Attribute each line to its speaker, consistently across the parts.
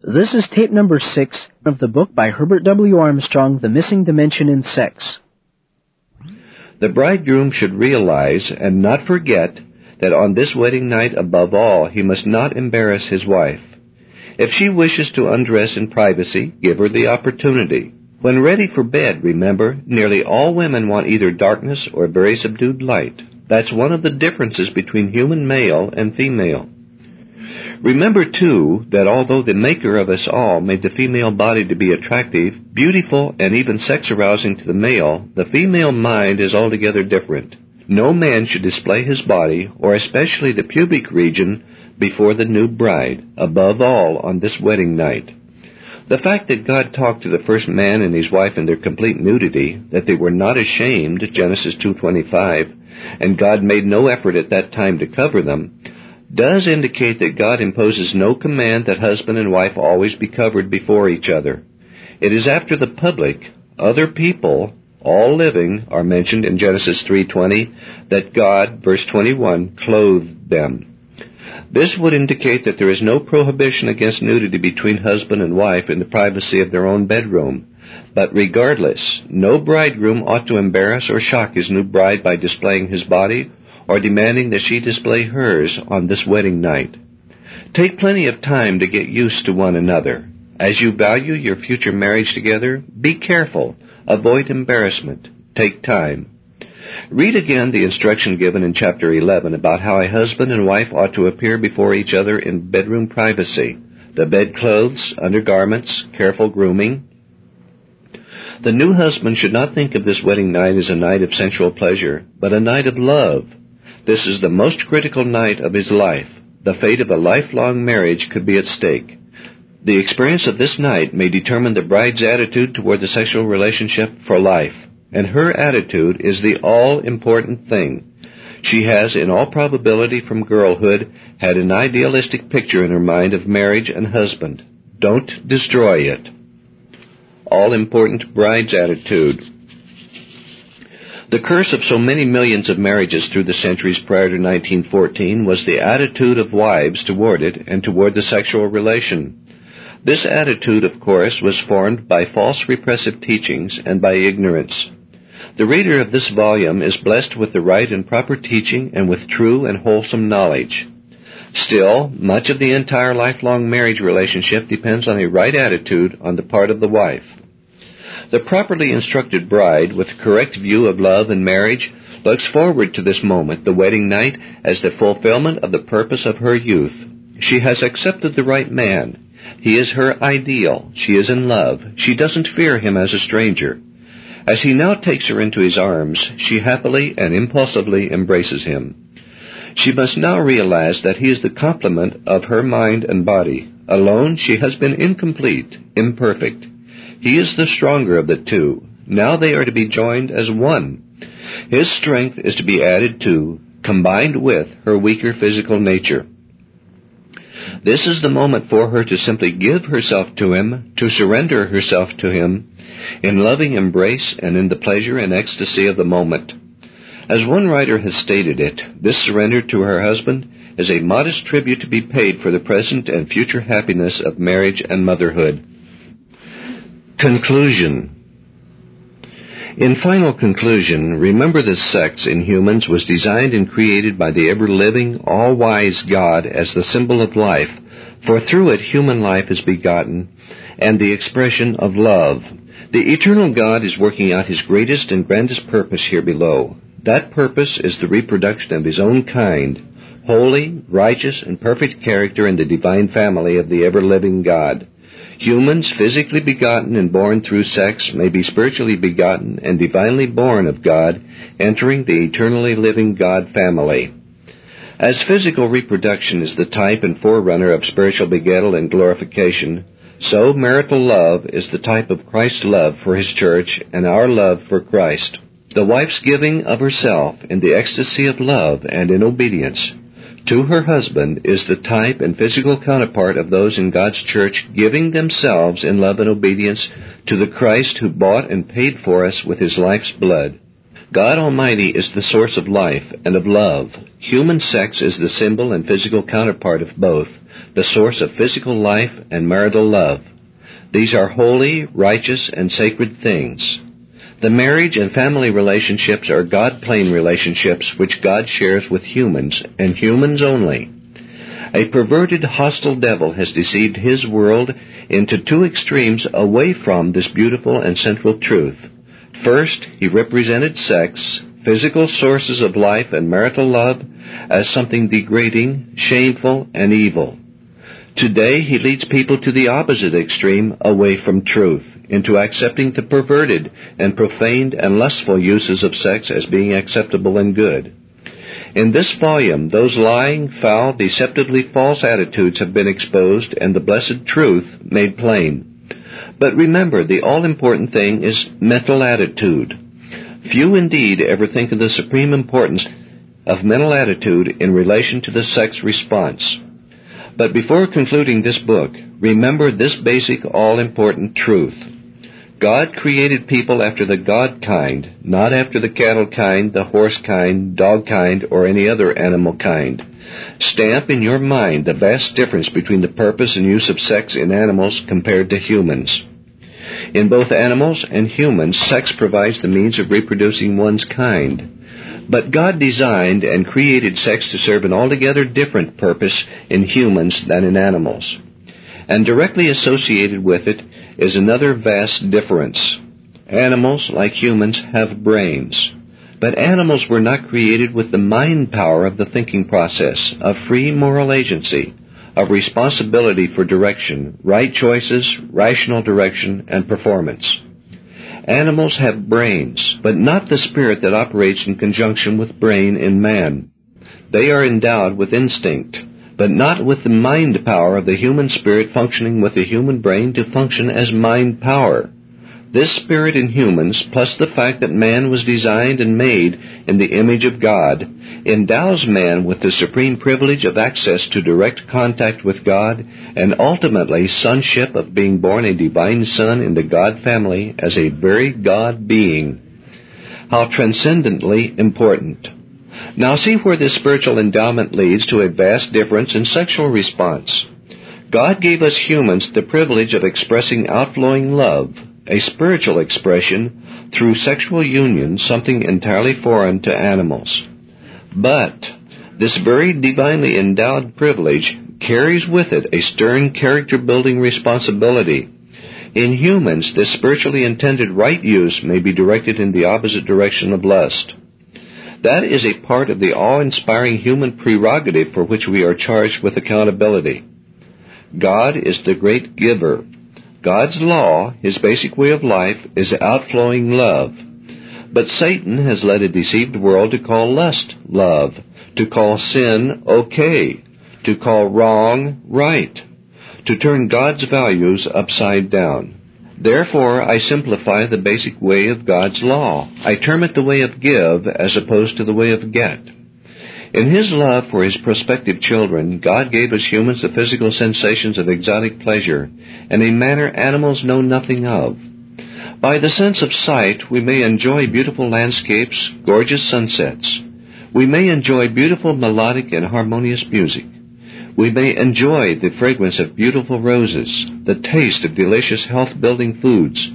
Speaker 1: This is tape number 6 of the book by Herbert W. Armstrong, The Missing Dimension in Sex.
Speaker 2: The bridegroom should realize and not forget that on this wedding night, above all, he must not embarrass his wife. If she wishes to undress in privacy, give her the opportunity. When ready for bed, remember, nearly all women want either darkness or very subdued light. That's one of the differences between human male and female. Remember, too, that although the Maker of us all made the female body to be attractive, beautiful, and even sex-arousing to the male, the female mind is altogether different. No man should display his body, or especially the pubic region, before the new bride, above all on this wedding night. The fact that God talked to the first man and his wife in their complete nudity, that they were not ashamed, Genesis 2:25, and God made no effort at that time to cover them, does indicate that God imposes no command that husband and wife always be covered before each other. It is after the public, other people, all living, are mentioned in Genesis 3:20, that God, verse 21, clothed them. This would indicate that there is no prohibition against nudity between husband and wife in the privacy of their own bedroom. But regardless, no bridegroom ought to embarrass or shock his new bride by displaying his body or demanding that she display hers on this wedding night. Take plenty of time to get used to one another. As you value your future marriage together, be careful. Avoid embarrassment. Take time. Read again the instruction given in chapter 11 about how a husband and wife ought to appear before each other in bedroom privacy. The bedclothes, undergarments, careful grooming. The new husband should not think of this wedding night as a night of sensual pleasure, but a night of love. This is the most critical night of his life. The fate of a lifelong marriage could be at stake. The experience of this night may determine the bride's attitude toward the sexual relationship for life, and her attitude is the all-important thing. She has, in all probability from girlhood, had an idealistic picture in her mind of marriage and husband. Don't destroy it. All-important bride's attitude. The curse of so many millions of marriages through the centuries prior to 1914 was the attitude of wives toward it and toward the sexual relation. This attitude, of course, was formed by false repressive teachings and by ignorance. The reader of this volume is blessed with the right and proper teaching and with true and wholesome knowledge. Still, much of the entire lifelong marriage relationship depends on a right attitude on the part of the wife. The properly instructed bride, with a correct view of love and marriage, looks forward to this moment, the wedding night, as the fulfillment of the purpose of her youth. She has accepted the right man. He is her ideal. She is in love. She doesn't fear him as a stranger. As he now takes her into his arms, she happily and impulsively embraces him. She must now realize that he is the complement of her mind and body. Alone, she has been incomplete, imperfect. He is the stronger of the two. Now they are to be joined as one. His strength is to be added to, combined with, her weaker physical nature. This is the moment for her to simply give herself to him, to surrender herself to him, in loving embrace and in the pleasure and ecstasy of the moment. As one writer has stated it, this surrender to her husband is a modest tribute to be paid for the present and future happiness of marriage and motherhood. Conclusion. In final conclusion, remember that sex in humans was designed and created by the ever-living, all-wise God as the symbol of life, for through it human life is begotten, and the expression of love. The eternal God is working out His greatest and grandest purpose here below. That purpose is the reproduction of His own kind, holy, righteous, and perfect character in the divine family of the ever-living God. Humans, physically begotten and born through sex, may be spiritually begotten and divinely born of God, entering the eternally living God family. As physical reproduction is the type and forerunner of spiritual begettal and glorification, so marital love is the type of Christ's love for His church and our love for Christ. The wife's giving of herself in the ecstasy of love and in obedience to her husband is the type and physical counterpart of those in God's church giving themselves in love and obedience to the Christ who bought and paid for us with His life's blood. God Almighty is the source of life and of love. Human sex is the symbol and physical counterpart of both, the source of physical life and marital love. These are holy, righteous, and sacred things. The marriage and family relationships are God-plane relationships which God shares with humans, and humans only. A perverted, hostile devil has deceived his world into two extremes away from this beautiful and central truth. First, he represented sex, physical sources of life and marital love, as something degrading, shameful, and evil. Today, he leads people to the opposite extreme, away from truth, into accepting the perverted and profaned and lustful uses of sex as being acceptable and good. In this volume, those lying, foul, deceptively false attitudes have been exposed and the blessed truth made plain. But remember, the all-important thing is mental attitude. Few indeed ever think of the supreme importance of mental attitude in relation to the sex response. But before concluding this book, remember this basic all-important truth. God created people after the God kind, not after the cattle kind, the horse kind, dog kind, or any other animal kind. Stamp in your mind the vast difference between the purpose and use of sex in animals compared to humans. In both animals and humans, sex provides the means of reproducing one's kind. But God designed and created sex to serve an altogether different purpose in humans than in animals. And directly associated with it is another vast difference. Animals, like humans, have brains. But animals were not created with the mind power of the thinking process, of free moral agency, of responsibility for direction, right choices, rational direction, and performance. Animals have brains, but not the spirit that operates in conjunction with brain in man. They are endowed with instinct, but not with the mind power of the human spirit functioning with the human brain to function as mind power. This spirit in humans, plus the fact that man was designed and made in the image of God, endows man with the supreme privilege of access to direct contact with God and ultimately sonship of being born a divine son in the God family as a very God being. How transcendently important. Now see where this spiritual endowment leads to a vast difference in sexual response. God gave us humans the privilege of expressing outflowing love, a spiritual expression, through sexual union, something entirely foreign to animals. But this very divinely endowed privilege carries with it a stern character-building responsibility. In humans, this spiritually intended right use may be directed in the opposite direction of lust. That is a part of the awe-inspiring human prerogative for which we are charged with accountability. God is the great giver. God's law, his basic way of life, is outflowing love. But Satan has led a deceived world to call lust love, to call sin okay, to call wrong right, to turn God's values upside down. Therefore, I simplify the basic way of God's law. I term it the way of give as opposed to the way of get. In his love for his prospective children, God gave us humans the physical sensations of exotic pleasure in a manner animals know nothing of. By the sense of sight, we may enjoy beautiful landscapes, gorgeous sunsets. We may enjoy beautiful melodic and harmonious music. We may enjoy the fragrance of beautiful roses, the taste of delicious health-building foods.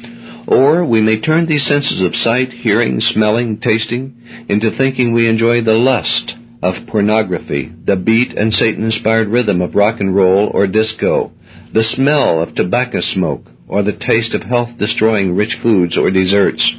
Speaker 2: Or we may turn these senses of sight, hearing, smelling, tasting, into thinking we enjoy the lust of pornography, the beat and Satan-inspired rhythm of rock and roll or disco, the smell of tobacco smoke, or the taste of health-destroying rich foods or desserts.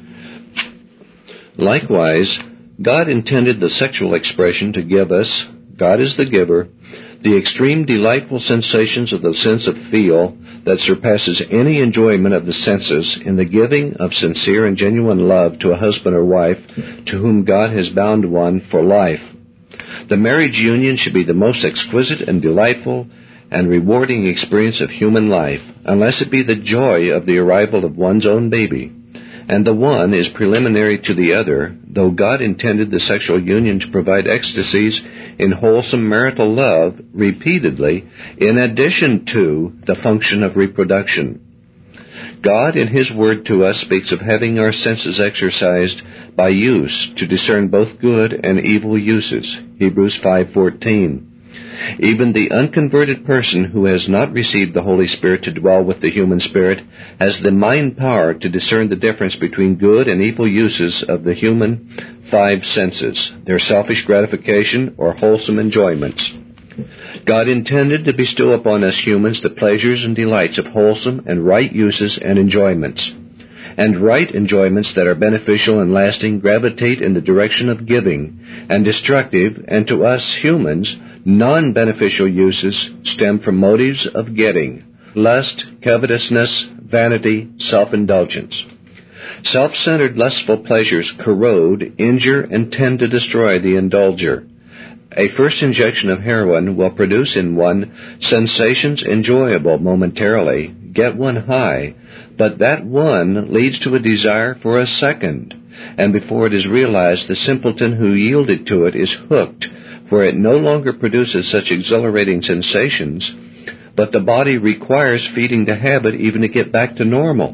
Speaker 2: Likewise, God intended the sexual expression to give us, God is the giver, the extreme delightful sensations of the sense of feel that surpasses any enjoyment of the senses in the giving of sincere and genuine love to a husband or wife to whom God has bound one for life. The marriage union should be the most exquisite and delightful and rewarding experience of human life, unless it be the joy of the arrival of one's own baby. And the one is preliminary to the other, though God intended the sexual union to provide ecstasies in wholesome marital love repeatedly, in addition to the function of reproduction. God in His Word to us speaks of having our senses exercised by use to discern both good and evil uses. Hebrews 5:14. Even the unconverted person who has not received the Holy Spirit to dwell with the human spirit has the mind power to discern the difference between good and evil uses of the human five senses, their selfish gratification or wholesome enjoyments. God intended to bestow upon us humans the pleasures and delights of wholesome and right uses and enjoyments. And right enjoyments that are beneficial and lasting gravitate in the direction of giving, and destructive, and to us humans, non-beneficial uses stem from motives of getting: lust, covetousness, vanity, self-indulgence. Self-centered lustful pleasures corrode, injure, and tend to destroy the indulger. A first injection of heroin will produce in one sensations enjoyable momentarily, get one high, but that one leads to a desire for a second, and before it is realized, the simpleton who yielded to it is hooked, where it no longer produces such exhilarating sensations, but the body requires feeding the habit even to get back to normal.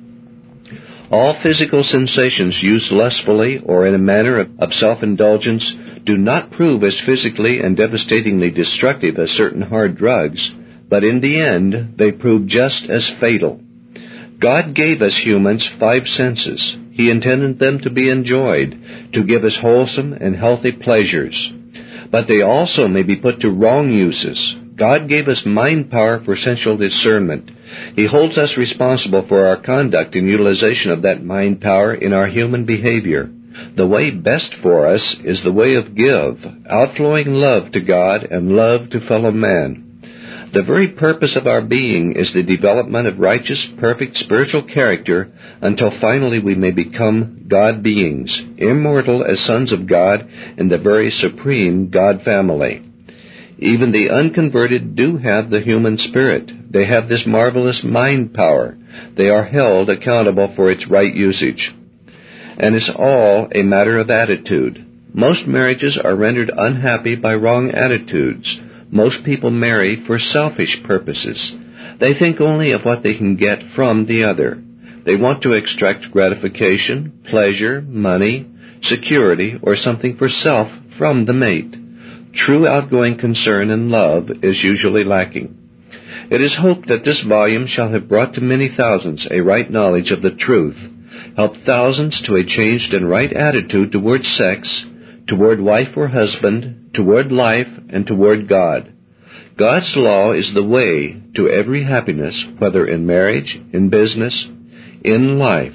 Speaker 2: All physical sensations used lustfully or in a manner of self-indulgence do not prove as physically and devastatingly destructive as certain hard drugs, but in the end they prove just as fatal. God gave us humans five senses. He intended them to be enjoyed, to give us wholesome and healthy pleasures. But they also may be put to wrong uses. God gave us mind power for sensual discernment. He holds us responsible for our conduct and utilization of that mind power in our human behavior. The way best for us is the way of give, outflowing love to God and love to fellow man. The very purpose of our being is the development of righteous, perfect spiritual character until finally we may become God beings, immortal as sons of God in the very supreme God family. Even the unconverted do have the human spirit. They have this marvelous mind power. They are held accountable for its right usage. And it's all a matter of attitude. Most marriages are rendered unhappy by wrong attitudes. Most people marry for selfish purposes. They think only of what they can get from the other. They want to extract gratification, pleasure, money, security, or something for self from the mate. True outgoing concern and love is usually lacking. It is hoped that this volume shall have brought to many thousands a right knowledge of the truth, help thousands to a changed and right attitude toward sex, toward wife or husband, toward life, and toward God. God's law is the way to every happiness, whether in marriage, in business, in life.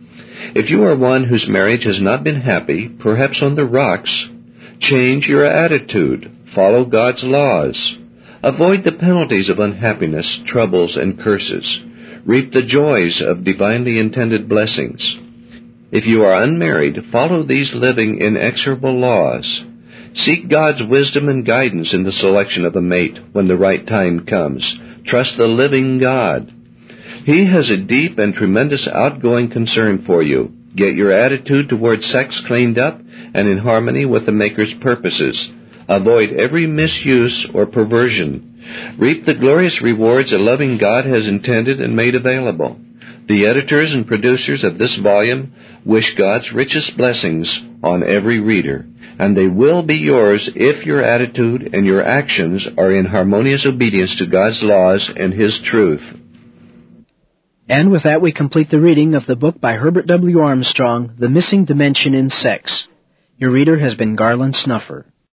Speaker 2: If you are one whose marriage has not been happy, perhaps on the rocks, change your attitude. Follow God's laws. Avoid the penalties of unhappiness, troubles, and curses. Reap the joys of divinely intended blessings. If you are unmarried, follow these living, inexorable laws. Seek God's wisdom and guidance in the selection of a mate when the right time comes. Trust the living God. He has a deep and tremendous outgoing concern for you. Get your attitude toward sex cleaned up and in harmony with the Maker's purposes. Avoid every misuse or perversion. Reap the glorious rewards a loving God has intended and made available. The editors and producers of this volume wish God's richest blessings on every reader, and they will be yours if your attitude and your actions are in harmonious obedience to God's laws and His truth.
Speaker 1: And with that, we complete the reading of the book by Herbert W. Armstrong, The Missing Dimension in Sex. Your reader has been Garland Snuffer.